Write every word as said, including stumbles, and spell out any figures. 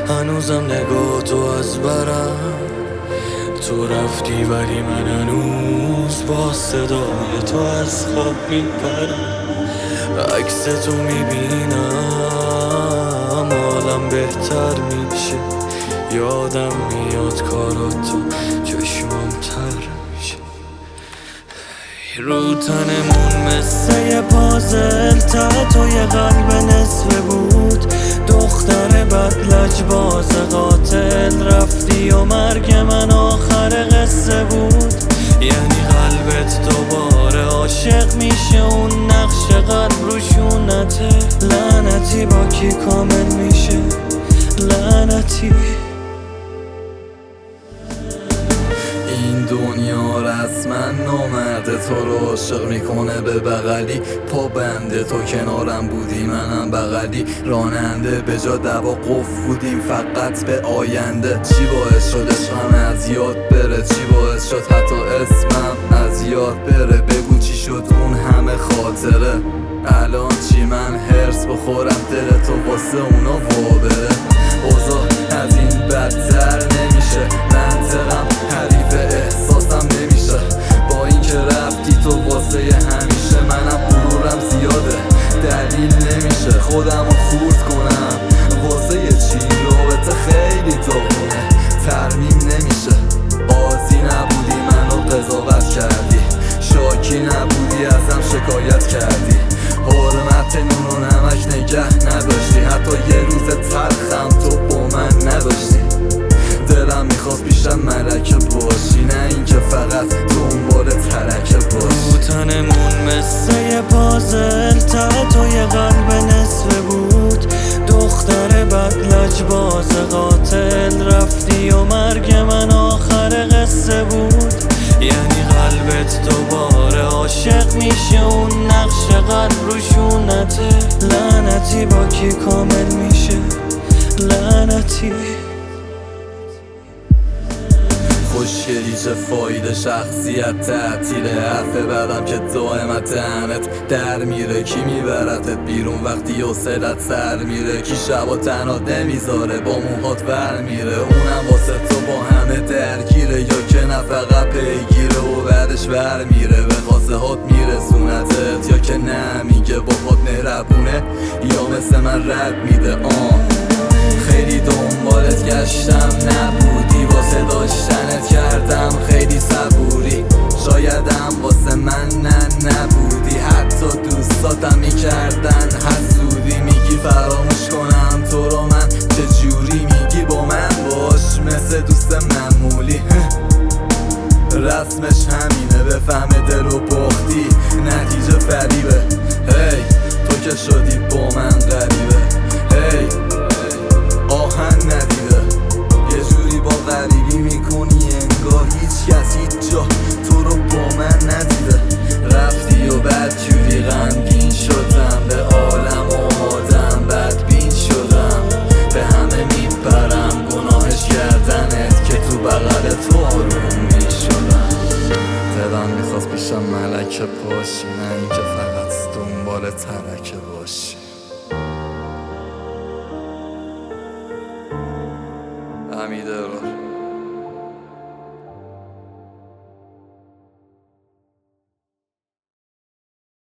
هنوزم نگاه تو از برم، تو رفتی ولی من هنوز با صدای تو از خواب میپرم. عکس تو میبینم حالم بهتر میشه، یادم میاد کارات تو چشمام تر میشه. رو تنمون مثل یه پازل ته تو یه قلب نصفه بود، دختر بد لجباز قاتل رفتی و مرگ من آخر قصه بود. یعنی قلبت دوباره عاشق میشه، اون نقش قلب رو شونته. لعنتی با کی کامل میشه، لعنتی. این دنیا رسما نامرده تو رو عاشق میکنه به بغلی، پا بنده تو کنارم بودی منم بغلی، راننده به جا دوا قف بودیم فقط به آینده. چی باعث شد عشقم از یاد بره، چی باعث شد حتی اسمم از یاد بره؟ بگو چی شد اون همه خاطره، الان چی من هرس بخورم دل تو واسه اونا وابره. اوضاع از این بدتر نمیشه، منطقم حریف احساسم نمیشه. با این که رفتی تو واسه همیشه، منم غرورم زیاده دلیل نمیشه خودمو خورد کنم. واسه چی رابطه خیلی داغونه ترمیم نمیشه. قاضی نبودی منو قضاوت کردی، شاکی نبودی ازم شکایت کردی، حرمت نون و نمک نگه نداشتی، حتی یه روز تلخم تو با من نداشتی. دلم میخواست بیشتر ملکه باشی، نه اینکه فقط دنبال ترکه باشی. رو تنمون مثل یه پازل ته تو یه قلب نصفه بود، دختر بد لجباز قاتل رفتی و مرگ من آخر قصه بود. یعنی قلبت دوباره عاشق میشه، اون نقش قلب رو شونته. لعنتی با کی کامل میشه، لعنتی. خوشگلی چه فایده شخصیت تعطیله، حرف بعدم که دائمت دهنت در میره. کی میبرتت بیرون وقتی حوصلت سر میره؟ کی شبا تنها نمیذاره با موهات ور میره؟ اونم واسه تو با همه درگیره، یا که نه فقط پیگیره و بعدش ور میره به خواسته هات میرسونتت، یا که نه میگه باهات مهربونه یا مثل من رد میده. آن خیلی دنبالت گشتم نبودی، واسه داشتنت کردم خیلی صبوری، شایدم واسه من نه نبودی، حتی دوستاتم میکردن حسودی. میگی فراموش کنم تو رو من چجوری، میگی با من باش مثل دوست معمولی. رسمش همینه بفهم دل و باختی، نتیجه فریبه. هی تو که شدی با من غریبه، هی آهن ندیده، یه جوری با غریبی میکنی انگار هیچ کس هیچ جا تو رو با من ندیده. رفتی و بعد جوری غمگین شدم، به عالم آمادم بدبین شدم، به همه میپرم گناهش کردنت که تو بغل تو آروم میشدم. دلم میخواست پیشم ملکه باشی، نه اینکه فقط دنبال ترکه باشی. حمیده رو